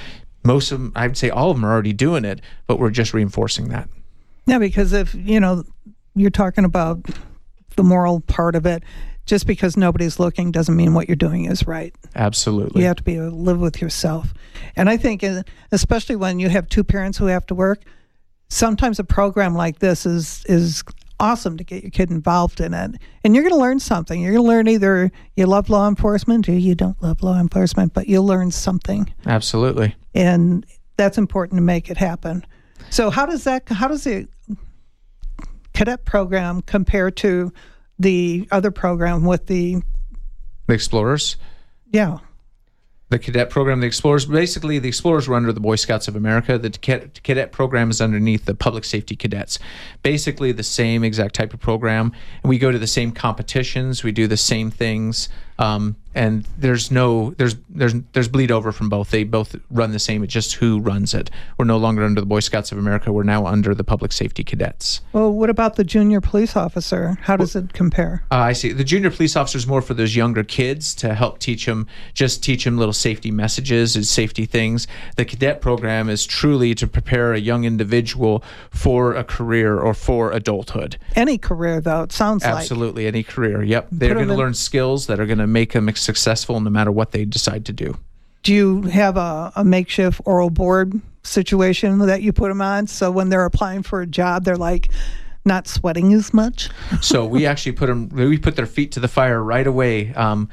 Speaker 3: most of them, I'd say all of them are already doing it, but we're just reinforcing that.
Speaker 1: Yeah, because if, you're talking about the moral part of it, just because nobody's looking doesn't mean what you're doing is right.
Speaker 3: Absolutely.
Speaker 1: You have to be able to live with yourself. And I think, especially when you have two parents who have to work, sometimes a program like this is awesome to get your kid involved in it. And you're going to learn something. You're going to learn either you love law enforcement or you don't love law enforcement, but you'll learn something.
Speaker 3: Absolutely.
Speaker 1: And that's important to make it happen. So how does the cadet program compare to the other program with the
Speaker 3: Explorers?
Speaker 1: Yeah.
Speaker 3: The cadet program, the Explorers, basically the Explorers were under the Boy Scouts of America. The cadet program is underneath the Public Safety Cadets. Basically the same exact type of program. And we go to the same competitions. We do the same things. And there's bleed over from both. They both run the same. It's just who runs it. We're no longer under the Boy Scouts of America. We're now under the Public Safety Cadets.
Speaker 1: Well, what about the junior police officer? How does it compare?
Speaker 3: I see. The junior police officer is more for those younger kids to help teach them little safety messages and safety things. The cadet program is truly to prepare a young individual for a career or for adulthood.
Speaker 1: Any career, though, it sounds like.
Speaker 3: Absolutely, any career. Yep. They're going to learn skills that are going to make them successful no matter what they decide to do.
Speaker 1: Do you have a makeshift oral board situation that you put them on so when they're applying for a job, they're like not sweating as much?
Speaker 3: So we actually put their feet to the fire right away.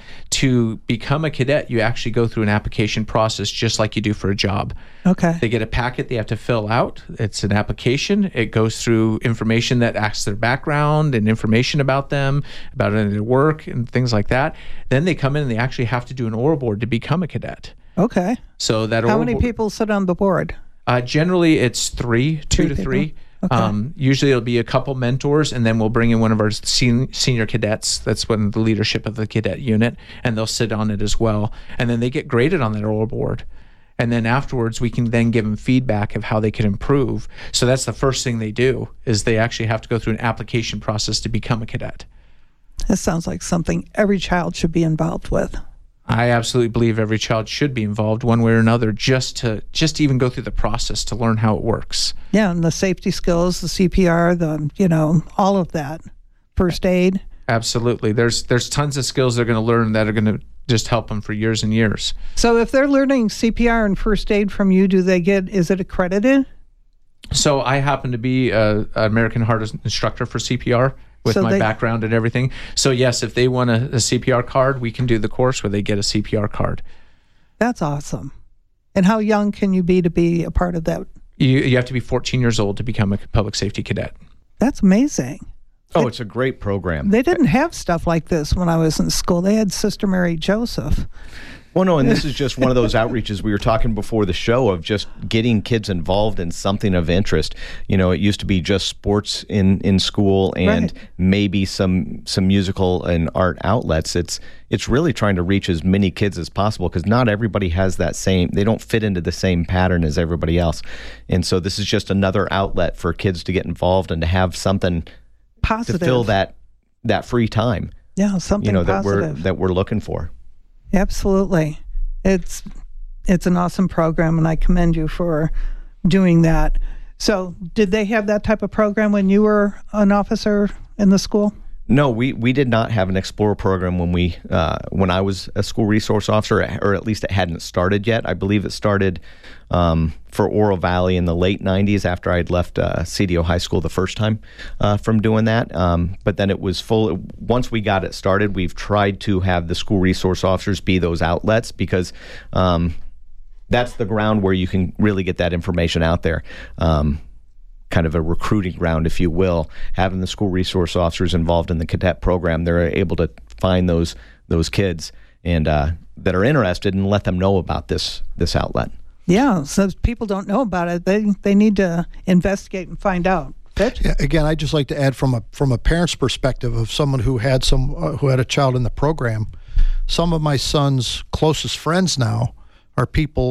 Speaker 3: To become a cadet, you actually go through an application process just like you do for a job.
Speaker 1: Okay.
Speaker 3: They get a packet they have to fill out. It's an application. It goes through information that asks their background and information about them, about their work and things like that. Then they come in and they actually have to do an oral board to become a cadet.
Speaker 1: Okay.
Speaker 3: So that
Speaker 1: how many people sit on the board?
Speaker 3: Generally, it's two to three. Okay. Usually it'll be a couple mentors, and then we'll bring in one of our senior cadets. That's one of the leadership of the cadet unit, and they'll sit on it as well. And then they get graded on that oral board. And then afterwards, we can then give them feedback of how they can improve. So that's the first thing they do, is they actually have to go through an application process to become a cadet.
Speaker 1: That sounds like something every child should be involved with.
Speaker 3: I absolutely believe every child should be involved one way or another, just to even go through the process to learn how it works.
Speaker 1: Yeah, and the safety skills, the CPR, all of that, first aid.
Speaker 3: Absolutely. There's tons of skills they're going to learn that are going to just help them for years and years. So
Speaker 1: if they're learning CPR and first aid from you, is it accredited?
Speaker 3: So I happen to be an American Heart instructor for CPR. With my background and everything. So yes, if they want a CPR card, we can do the course where they get a CPR card.
Speaker 1: That's awesome. And how young can you be a part of that?
Speaker 3: You have to be 14 years old to become a public safety cadet.
Speaker 1: That's amazing.
Speaker 2: Oh, it's a great program.
Speaker 1: They didn't have stuff like this when I was in school. They had Sister Mary Joseph.
Speaker 2: Well, no, and this is just one of those outreaches we were talking before the show of just getting kids involved in something of interest. It used to be just sports in school and maybe some musical and art outlets. It's really trying to reach as many kids as possible because not everybody has they don't fit into the same pattern as everybody else. And so this is just another outlet for kids to get involved and to have something
Speaker 1: positive
Speaker 2: to fill that free time.
Speaker 1: Yeah, something positive
Speaker 2: that we're looking for.
Speaker 1: Absolutely. It's an awesome program, and I commend you for doing that. So did they have that type of program when you were an officer in the school?
Speaker 2: No, we did not have an Explorer program when I was a school resource officer, or at least it hadn't started yet. I believe it started for Oro Valley in the late 90s after I had left CDO High School the first time from doing that. But then it was full. Once we got it started, we've tried to have the school resource officers be those outlets because that's the ground where you can really get that information out there. Kind of a recruiting ground, if you will. Having the school resource officers involved in the cadet program, they're able to find those kids and that are interested and let them know about this outlet.
Speaker 1: Yeah, so if people don't know about it, they need to investigate and find out.
Speaker 4: Yeah, again, I'd just like to add from a parent's perspective of someone who had a child in the program. Some of my son's closest friends now are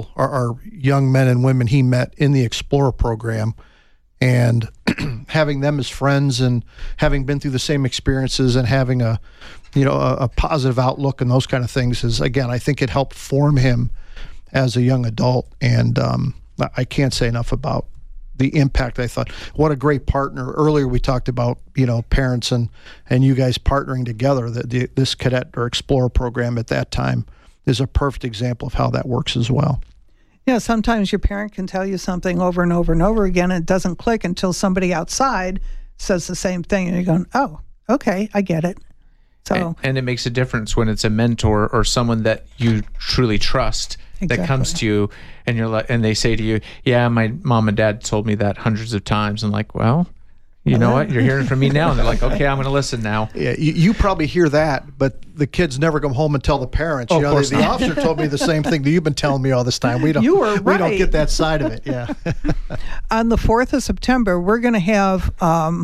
Speaker 4: young men and women he met in the Explorer program. And having them as friends and having been through the same experiences and having a positive outlook and those kind of things is, again, I think it helped form him as a young adult. And I can't say enough about the impact. I thought, what a great partner. Earlier we talked about, parents and you guys partnering together. This cadet or explorer program at that time is a perfect example of how that works as well.
Speaker 1: Yeah, sometimes your parent can tell you something over and over and over again, and it doesn't click until somebody outside says the same thing, and you're going, oh, okay, I get it. So,
Speaker 3: and it makes a difference when it's a mentor or someone that you truly trust that comes to you, and you're like, and they say to you, yeah, my mom and dad told me that hundreds of times. I'm like, well, you know what? You're hearing from me now. And they're like, okay, I'm going to listen now. Yeah,
Speaker 4: you probably hear that, but the kids never come home and tell the parents.
Speaker 3: Oh, of course
Speaker 4: the officer told me the same thing that you've been telling me all this time. We don't get that side of it. Yeah.
Speaker 1: On the 4th of September, we're going to have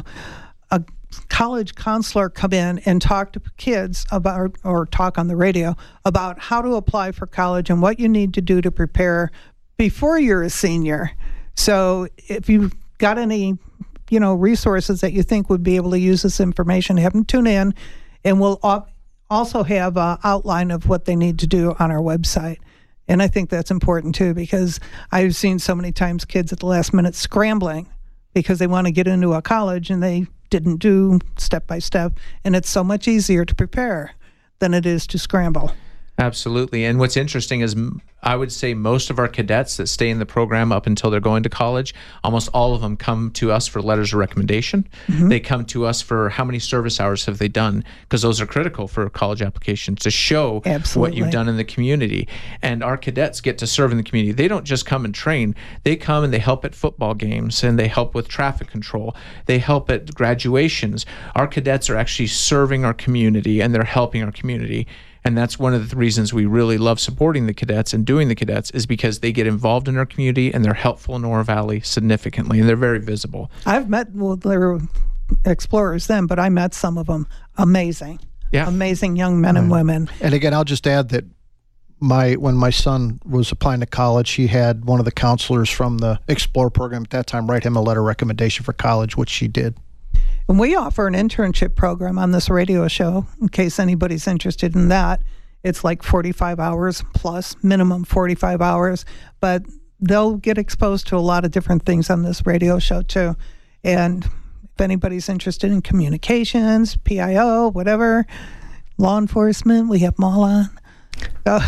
Speaker 1: a college counselor come in and talk to kids about, or talk on the radio about how to apply for college and what you need to do to prepare before you're a senior. So if you've got any resources that you think would be able to use this information, have them tune in, and we'll also have an outline of what they need to do on our website. And I think that's important too, because I've seen so many times kids at the last minute scrambling because they want to get into a college and they didn't do step by step, and it's so much easier to prepare than it is to scramble.
Speaker 3: Absolutely. And what's interesting is I would say most of our cadets that stay in the program up until they're going to college, almost all of them come to us for letters of recommendation. Mm-hmm. They come to us for how many service hours have they done, because those are critical for college applications to show what you've done in the community. And our cadets get to serve in the community. They don't just come and train. They come and they help at football games, and they help with traffic control. They help at graduations. Our cadets are actually serving our community, and they're helping our community. And that's one of the reasons we really love supporting the cadets and doing the cadets, is because they get involved in our community and they're helpful in Oro Valley significantly, and they're very visible.
Speaker 1: I've met, they were explorers then, but I met some of them. Amazing. Yeah. Amazing young men and women.
Speaker 4: And again, I'll just add that when my son was applying to college, he had one of the counselors from the Explorer program at that time write him a letter of recommendation for college, which she did.
Speaker 1: And we offer an internship program on this radio show, in case anybody's interested in that. It's like 45 hours plus, minimum 45 hours, but they'll get exposed to a lot of different things on this radio show too. And if anybody's interested in communications, PIO, whatever, law enforcement, we have them all on.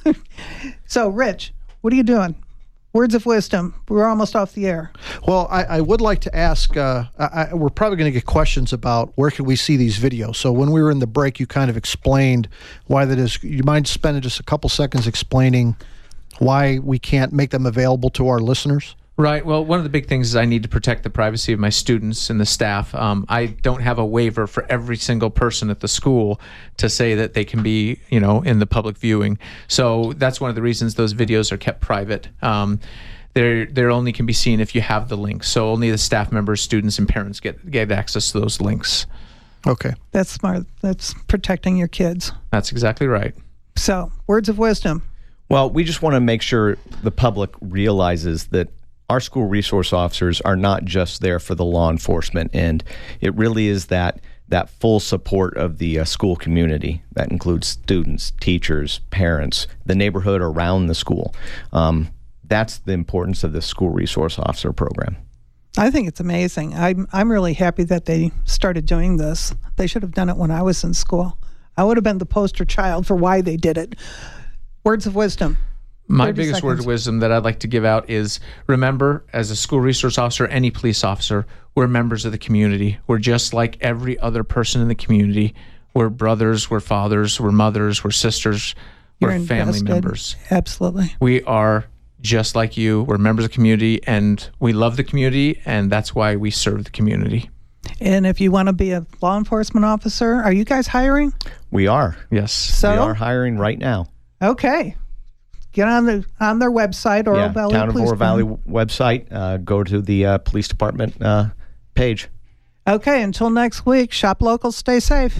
Speaker 1: So Rich, what are you doing? Words of wisdom. We're almost off the air.
Speaker 4: Well, I would like to ask, we're probably going to get questions about where can we see these videos. So when we were in the break, you kind of explained why that is. You mind spending just a couple seconds explaining why we can't make them available to our listeners?
Speaker 3: Right. Well, one of the big things is I need to protect the privacy of my students and the staff. I don't have a waiver for every single person at the school to say that they can be, in the public viewing. So that's one of the reasons those videos are kept private. They only can be seen if you have the links. So only the staff members, students, and parents get access to those links.
Speaker 4: Okay.
Speaker 1: That's smart. That's protecting your kids.
Speaker 3: That's exactly right.
Speaker 1: So, words of wisdom.
Speaker 2: Well, we just want to make sure the public realizes that our school resource officers are not just there for the law enforcement, and it really is that full support of the school community. That includes students, teachers, parents, the neighborhood around the school. That's the importance of the school resource officer program.
Speaker 1: I think it's amazing. I'm really happy that they started doing this. They should have done it when I was in school. I would have been the poster child for why they did it. Words of wisdom.
Speaker 3: My biggest word of wisdom that I'd like to give out is, remember, as a school resource officer, any police officer, we're members of the community. We're just like every other person in the community. We're brothers, we're fathers, we're mothers, we're sisters, we're family members.
Speaker 1: Absolutely.
Speaker 3: We are just like you. We're members of the community, and we love the community, and that's why we serve the community.
Speaker 1: And if you want to be a law enforcement officer, are you guys hiring?
Speaker 2: We are.
Speaker 3: Yes.
Speaker 2: We are hiring right now.
Speaker 1: Okay. Get on their website, Oro Valley
Speaker 2: Town of
Speaker 1: Police
Speaker 2: Oro Valley website. Go to the police department page.
Speaker 1: Okay, until next week, shop local, stay safe.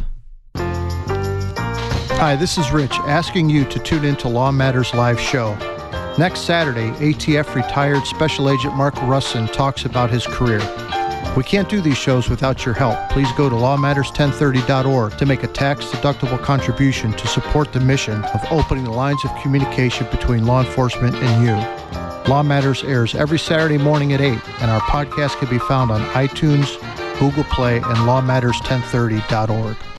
Speaker 4: Hi, this is Rich, asking you to tune in to Law Matters Live show. Next Saturday, ATF retired Special Agent Mark Russin talks about his career. We can't do these shows without your help. Please go to lawmatters1030.org to make a tax-deductible contribution to support the mission of opening the lines of communication between law enforcement and you. Law Matters airs every Saturday morning at 8, and our podcast can be found on iTunes, Google Play, and lawmatters1030.org.